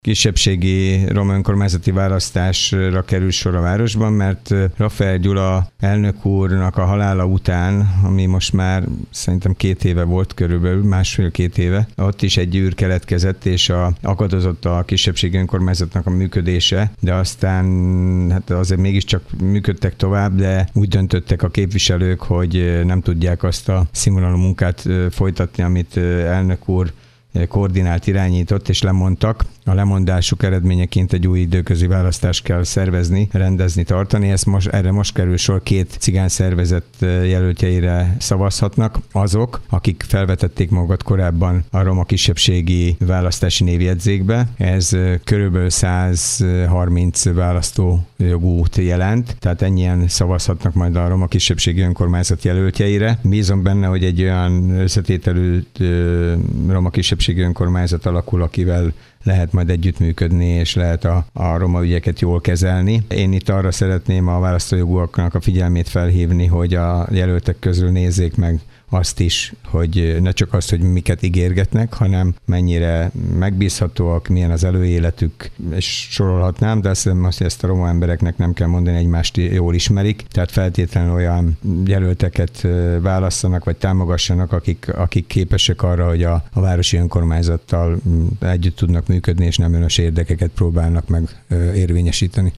kisebbségi roma önkormányzati választásra kerül sor a városban, mert Raffael Gyula elnök úrnak a halála után, ami most már szerintem 2 éve volt körülbelül, 1,5-2 éve, ott is egy űr keletkezett, és akadozott a kisebbségi önkormányzatnak a működése, de aztán hát azért mégiscsak működtek tovább, de úgy döntöttek a képviselők, hogy nem tudják azt a színvonalú munkát folytatni, amit elnök úr koordinált, irányított, és lemondtak. A lemondásuk eredményeként egy új időközi választást kell szervezni, rendezni, tartani. Erre most kerül sor 2 cigány szervezet jelöltjeire szavazhatnak azok, akik felvetették magukat korábban a roma kisebbségi választási névjegyzékbe. Ez körülbelül 130 választójogút jelent, tehát ennyien szavazhatnak majd a roma kisebbségi önkormányzat jelöltjeire. Bízom benne, hogy egy olyan összetételű roma kisebbségi önkormányzat alakul, akivel lehet majd együttműködni, és lehet a roma ügyeket jól kezelni. Én itt arra szeretném a választójogúaknak a figyelmét felhívni, hogy a jelöltek közül nézzék meg azt is, hogy ne csak azt, hogy miket ígérgetnek, hanem mennyire megbízhatóak, milyen az előéletük, és sorolhatnám, de azt hiszem, hogy ezt a roma embereknek nem kell mondani, egymást jól ismerik, tehát feltétlenül olyan jelölteket válasszanak, vagy támogassanak, akik képesek arra, hogy a városi önkormányzattal együtt tudnak működni, és nem önös érdekeket próbálnak meg érvényesíteni.